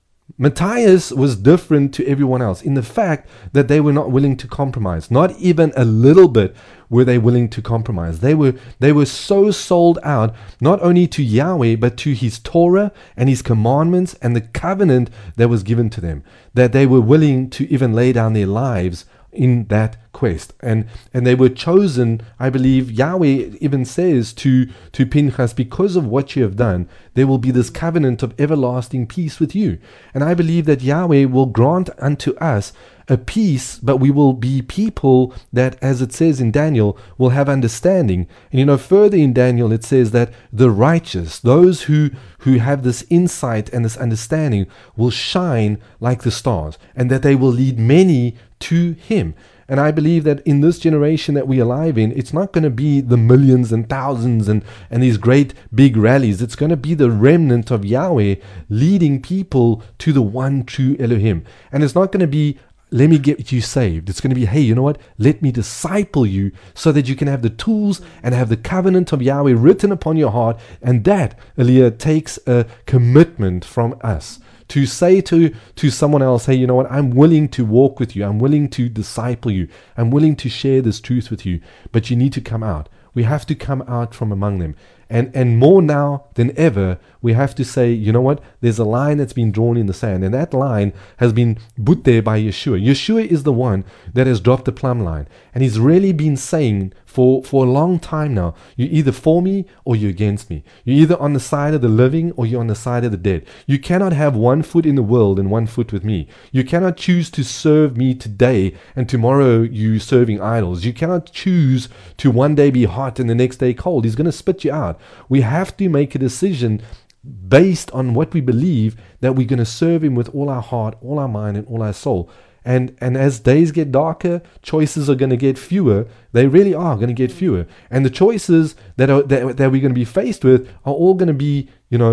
Speaker 2: Matthias was different to everyone else in the fact that they were not willing to compromise. Not even a little bit were they willing to compromise. They were so sold out, not only to Yahweh, but to his Torah and his commandments and the covenant that was given to them, that they were willing to even lay down their lives in that quest. And they were chosen, I believe Yahweh even says to Pinchas, because of what you have done, there will be this covenant of everlasting peace with you. And I believe that Yahweh will grant unto us a peace, but we will be people that, as it says in Daniel, will have understanding. And further in Daniel it says that the righteous, those who have this insight and this understanding, will shine like the stars, and that they will lead many to him. And I believe that in this generation that we are alive in, it's not going to be the millions and thousands and these great big rallies. It's going to be the remnant of Yahweh leading people to the one true Elohim. And it's not going to be, let me get you saved. It's going to be, hey, you know what? Let me disciple you so that you can have the tools and have the covenant of Yahweh written upon your heart. And that, Aliyah, takes a commitment from us to say to someone else, hey, you know what? I'm willing to walk with you. I'm willing to disciple you. I'm willing to share this truth with you. But you need to come out. We have to come out from among them. And more now than ever, we have to say, you know what? There's a line that's been drawn in the sand, and that line has been put there by Yeshua. Yeshua is the one that has dropped the plumb line. And he's really been saying for a long time now, you're either for me or you're against me. You're either on the side of the living or you're on the side of the dead. You cannot have one foot in the world and one foot with me. You cannot choose to serve me today and tomorrow you serving idols. You cannot choose to one day be hot and the next day cold. He's going to spit you out. We have to make a decision based on what we believe, that we're going to serve him with all our heart, all our mind, and all our soul. And as days get darker, choices are going to get fewer. They really are going to get fewer. And the choices that we're going to be faced with are all going to be,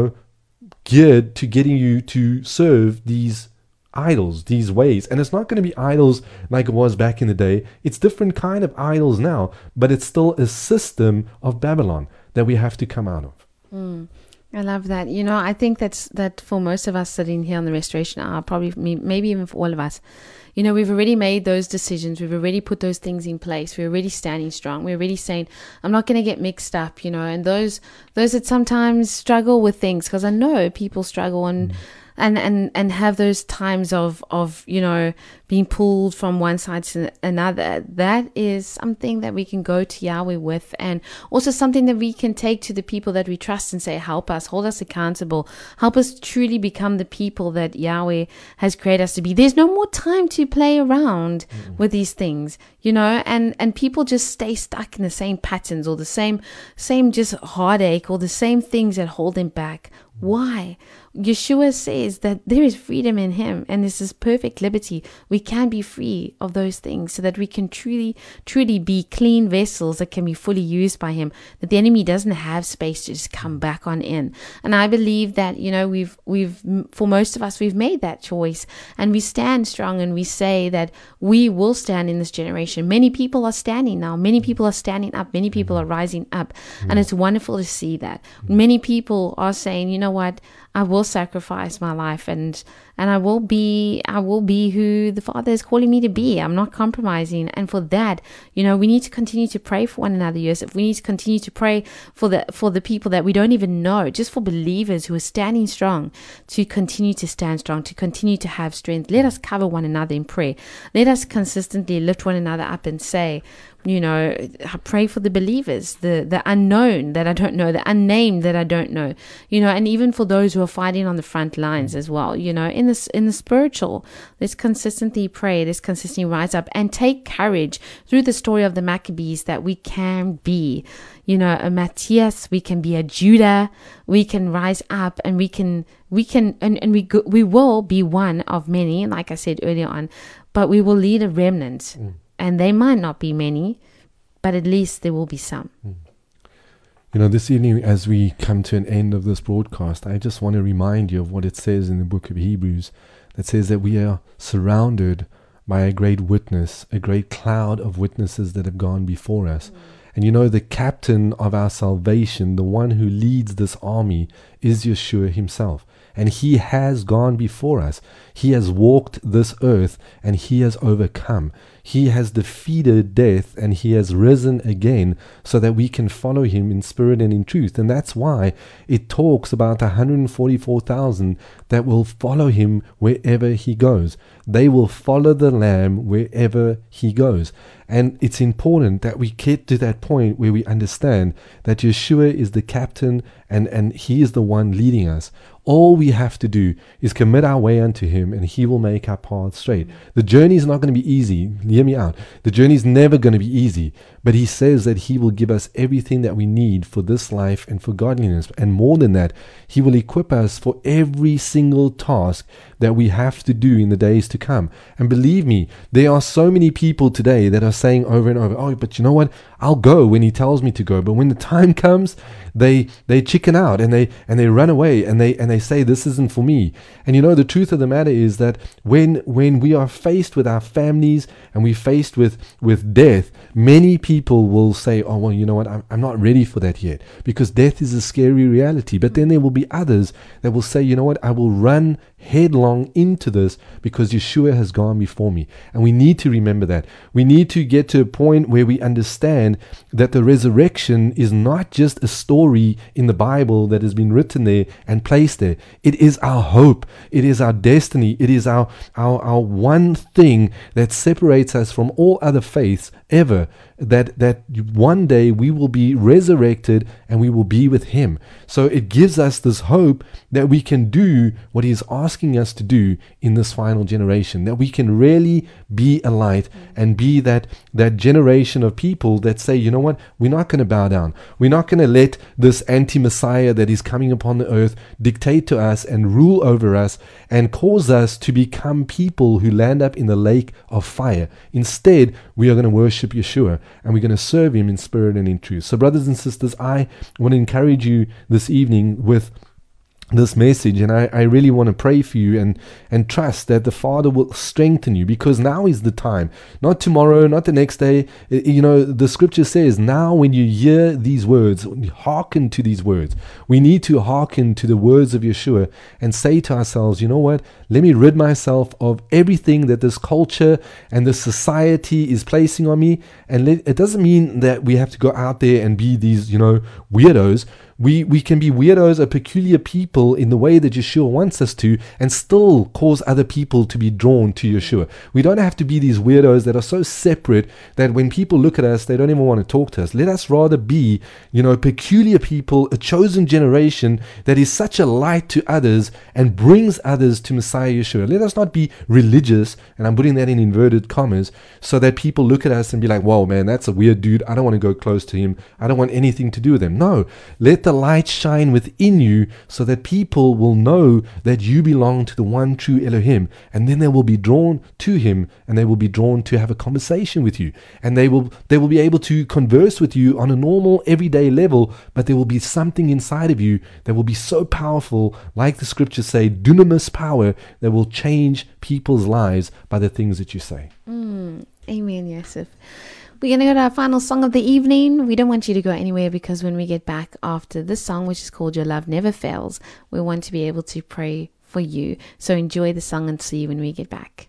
Speaker 2: geared to getting you to serve these idols, these ways. And it's not going to be idols like it was back in the day. It's different kind of idols now, but it's still a system of Babylon that we have to come out of.
Speaker 1: I love that. I think that for most of us sitting here on the Restoration Hour, probably maybe even for all of us, we've already made those decisions. We've already put those things in place. We're already standing strong. We're already saying, I'm not going to get mixed up, and those that sometimes struggle with things, because I know people struggle and have those times of being pulled from one side to another. That is something that we can go to Yahweh with, and also something that we can take to the people that we trust and say, help us, hold us accountable, help us truly become the people that Yahweh has created us to be. There's no more time to play around with these things, and people just stay stuck in the same patterns or the same just heartache or the same things that hold them back. Why? Yeshua says that there is freedom in him, and this is perfect liberty. We can be free of those things so that we can truly be clean vessels that can be fully used by him, that the enemy doesn't have space to just come back on in. And I believe that, we've for most of us, we've made that choice, and we stand strong, and we say that we will stand in this generation. Many people are standing now. Many people are standing up. Many people are rising up. And it's wonderful to see that. Many people are saying, know what, I will sacrifice my life, and I will be who the Father is calling me to be. I'm not compromising. And for that, we need to continue to pray for one another, Yosef. We need to continue to pray for the people that we don't even know, just for believers who are standing strong, to continue to stand strong, to continue to have strength. Let us cover one another in prayer. Let us consistently lift one another up and say, I pray for the believers, the unknown that I don't know, the unnamed that I don't know, and even for those who are fighting on the front lines as well, in the spiritual. Let's consistently pray, let's consistently rise up and take courage through the story of the Maccabees that we can be, a Matthias, we can be a Judah, we can rise up, and we will be one of many, like I said earlier on, but we will lead a remnant. And they might not be many, but at least there will be some.
Speaker 2: This evening, as we come to an end of this broadcast, I just want to remind you of what it says in the book of Hebrews, that says that we are surrounded by a great witness, a great cloud of witnesses that have gone before us. And the captain of our salvation, the one who leads this army, is Yeshua himself. And he has gone before us. He has walked this earth, and he has overcome. He has defeated death, and he has risen again, so that we can follow him in spirit and in truth. And that's why it talks about 144,000 that will follow him wherever he goes. They will follow the Lamb wherever he goes. And it's important that we get to that point where we understand that Yeshua is the captain, and he is the one leading us. All we have to do is commit our way unto him, and he will make our path straight. The journey is not going to be easy. Hear me out. The journey is never going to be easy. But he says that he will give us everything that we need for this life and for godliness. And more than that, he will equip us for every single task that we have to do in the days to come. And believe me, there are so many people today that are saying over and over, oh, but you know what? I'll go when he tells me to go. But when the time comes, they chicken out, and they run away, and they say this isn't for me. And the truth of the matter is that when we are faced with our families and we're faced with death, many people will say, oh, well, you know what, I'm not ready for that yet, because death is a scary reality. But then there will be others that will say, you know what, I will run headlong into this because Yeshua has gone before me. And we need to remember that. We need to get to a point where we understand that the resurrection is not just a story in the Bible that has been written there and placed there. It is our hope. It is our destiny. It is our one thing that separates us from all other faiths ever, that one day we will be resurrected and we will be with him. So it gives us this hope that we can do what he's asking us to do in this final generation, that we can really be a light and be that generation of people that say, you know what, we're not going to bow down. We're not going to let this anti-Messiah that is coming upon the earth dictate to us and rule over us and cause us to become people who land up in the lake of fire. Instead, we are going to worship Yeshua, and we're going to serve him in spirit and in truth. So brothers and sisters, I want to encourage you this evening with this message, and I really want to pray for you and trust that the Father will strengthen you, because now is the time, not tomorrow, not the next day. The scripture says, now when you hear these words, hearken to these words. We need to hearken to the words of Yeshua and say to ourselves, you know what, let me rid myself of everything that this culture and this society is placing on me. And it doesn't mean that we have to go out there and be these, weirdos. We can be weirdos, a peculiar people in the way that Yeshua wants us to, and still cause other people to be drawn to Yeshua. We don't have to be these weirdos that are so separate that when people look at us, they don't even want to talk to us. Let us rather be, peculiar people, a chosen generation that is such a light to others and brings others to Messiah Yeshua. Let us not be religious, and I'm putting that in inverted commas, so that people look at us and be like, whoa, man, that's a weird dude. I don't want to go close to him. I don't want anything to do with him. No, let the light shine within you so that people will know that you belong to the one true Elohim, and then they will be drawn to him, and they will be drawn to have a conversation with you, and they will be able to converse with you on a normal everyday level, but there will be something inside of you that will be so powerful, like the scriptures say, dunamis power, that will change people's lives by the things that you say.
Speaker 1: Amen, Yosef. We're going to go to our final song of the evening. We don't want you to go anywhere because when we get back after this song, which is called Your Love Never Fails, we want to be able to pray for you. So enjoy the song and see you when we get back.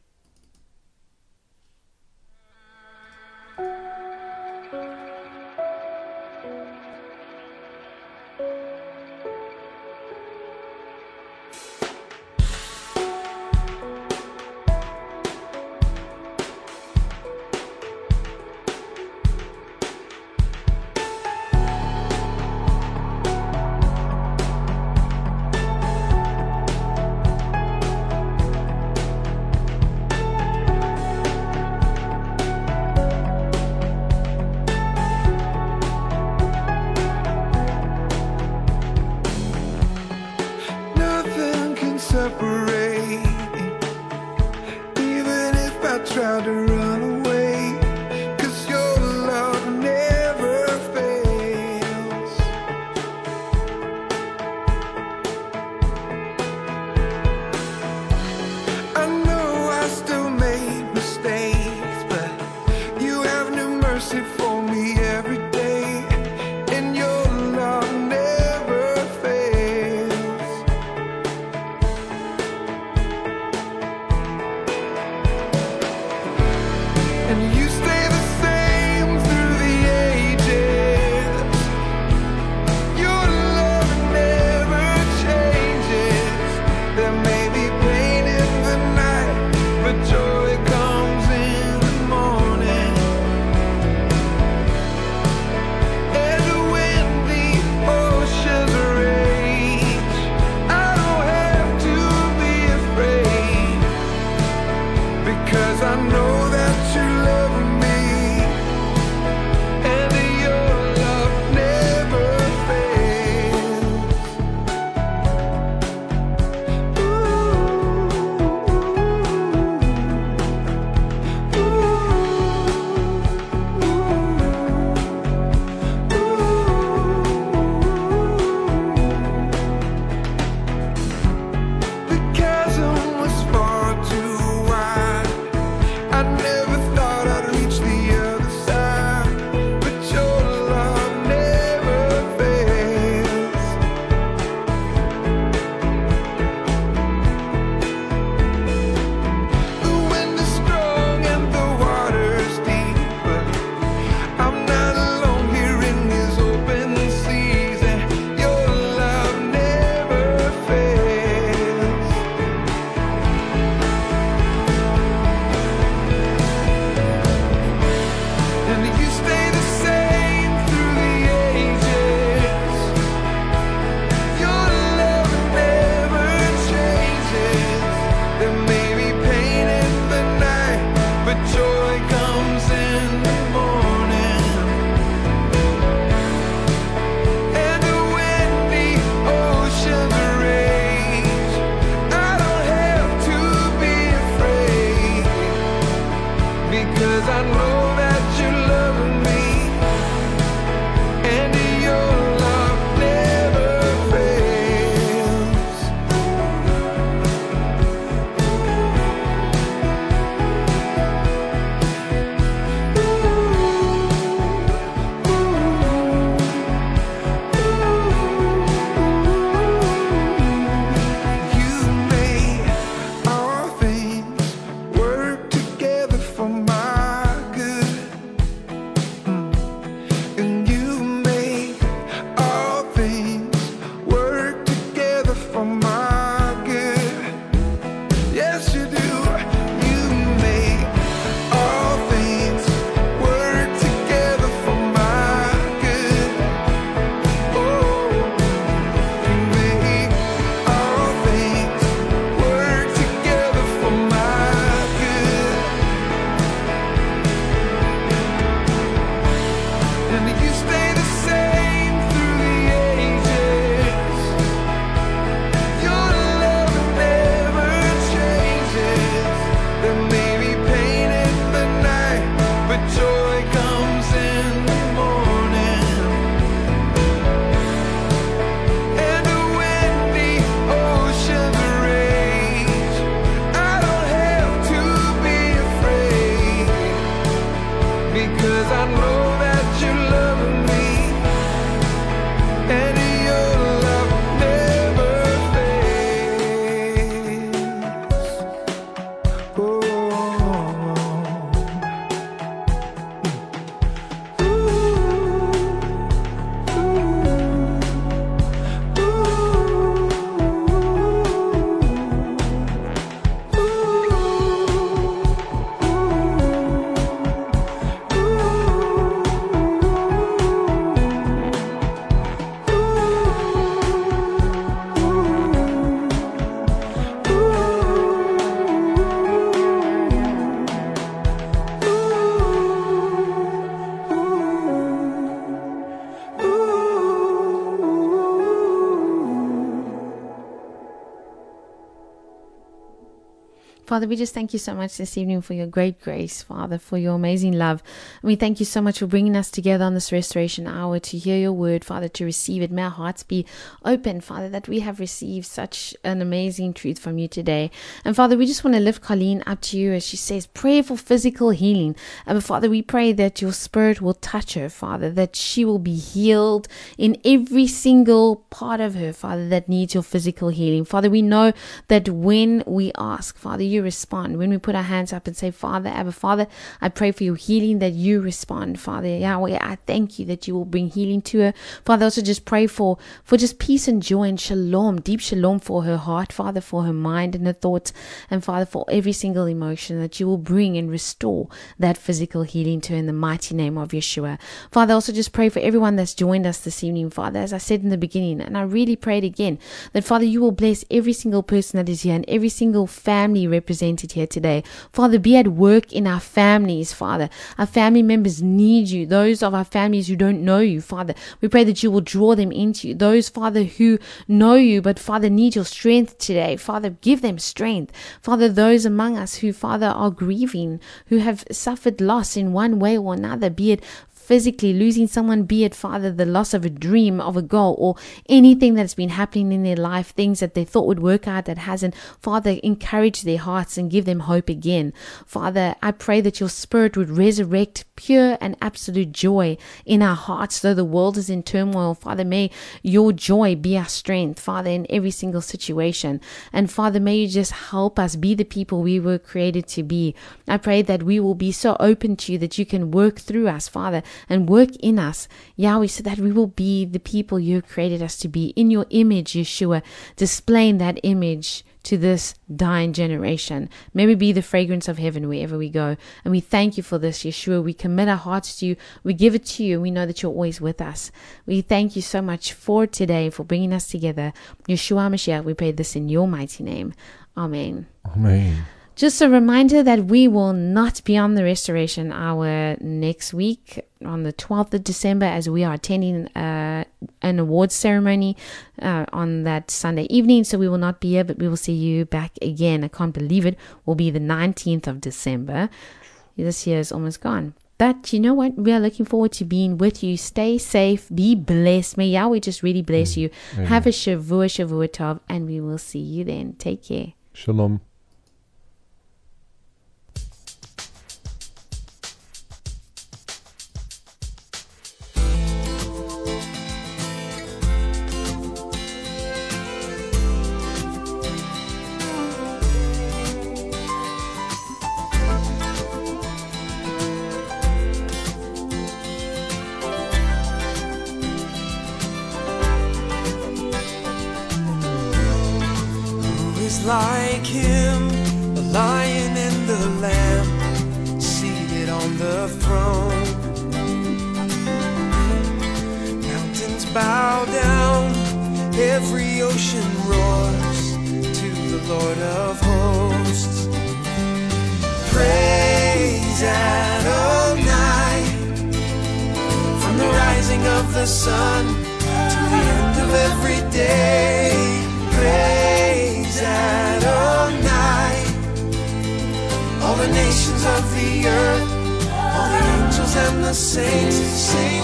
Speaker 1: Father, we just thank you so much this evening for your great grace, Father, for your amazing love. And we thank you so much for bringing us together on this restoration hour to hear your word, Father, to receive it. May our hearts be open, Father, that we have received such an amazing truth from you today. And Father, we just want to lift Colleen up to you as she says, pray for physical healing. And Father, we pray that your spirit will touch her, Father, that she will be healed in every single part of her, Father, that needs your physical healing. Father, we know that when we ask, Father, you respond. When we put our hands up and say, Father, Abba, Father, I pray for your healing, that you respond. Father, Yahweh, I thank you that you will bring healing to her. Father, also just pray for just peace and joy and shalom, deep shalom for her heart, Father, for her mind and her thoughts, and Father, for every single emotion, that you will bring and restore that physical healing to her in the mighty name of Yeshua. Father, also just pray for everyone that's joined us this evening, Father, as I said in the beginning, and I really prayed again, that Father, you will bless every single person that is here and every single family represented here today. Father, be at work in our families, Father. Our family members need you. Those of our families who don't know you, Father, we pray that you will draw them into you. Those, Father, who know you, but Father, need your strength today. Father, give them strength. Father, those among us who, Father, are grieving, who have suffered loss in one way or another, be it physically losing someone, be it, Father, the loss of a dream, of a goal, or anything that's been happening in their life, things that they thought would work out that hasn't. Father, encourage their hearts and give them hope again. Father, I pray that your spirit would resurrect pure and absolute joy in our hearts, though the world is in turmoil. Father, may your joy be our strength, Father, in every single situation. And Father, may you just help us be the people we were created to be. I pray that we will be so open to you that you can work through us, Father, and work in us, Yahweh, so that we will be the people you created us to be in your image, Yeshua, displaying that image to this dying generation. May we be the fragrance of heaven wherever we go. And we thank you for this, Yeshua. We commit our hearts to you. We give it to you. We know that you're always with us. We thank you so much for today, for bringing us together. Yeshua Mashiach, we pray this in your mighty name. Amen.
Speaker 2: Amen.
Speaker 1: Just a reminder that we will not be on the Restoration Hour next week on the 12th of December, as we are attending an awards ceremony on that Sunday evening. So we will not be here, but we will see you back again. I can't believe it. Will be the 19th of December. This year is almost gone. But you know what? We are looking forward to being with you. Stay safe. Be blessed. May Yahweh just really bless you.
Speaker 2: Amen.
Speaker 1: Have a Shavua Tov, and we will see you then. Take care.
Speaker 2: Shalom.
Speaker 3: Like him, the lion and the lamb, seated on the throne. Mountains bow down, every ocean roars to the Lord of hosts. Praise Adonai, from the rising of the sun to the end of every day. Praise Adonai, all the nations of the earth, all the angels and the saints sing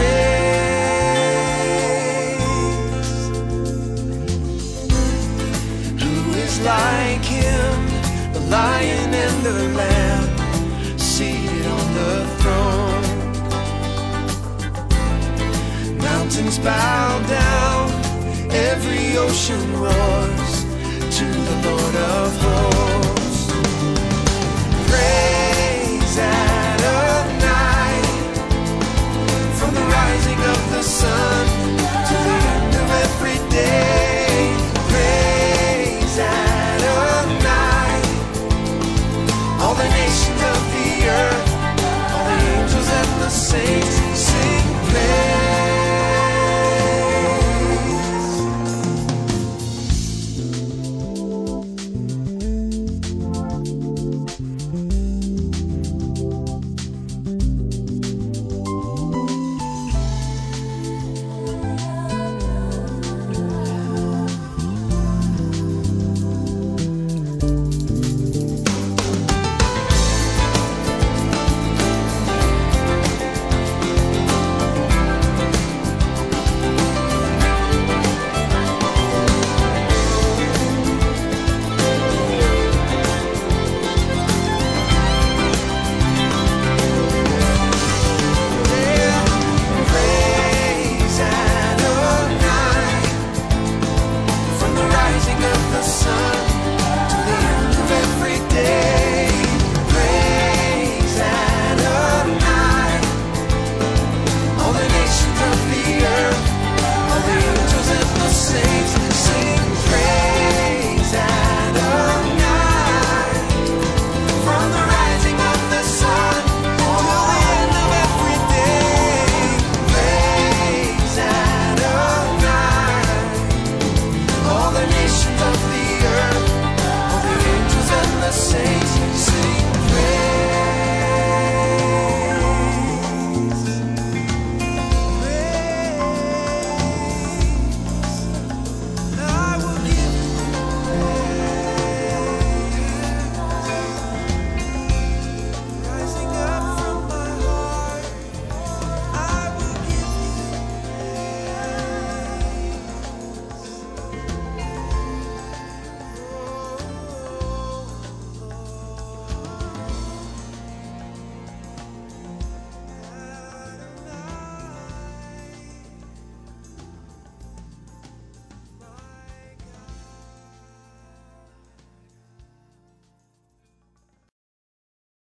Speaker 3: praise. Who is like him, the lion and the lamb, seated on the throne? Mountains bow down, every ocean roars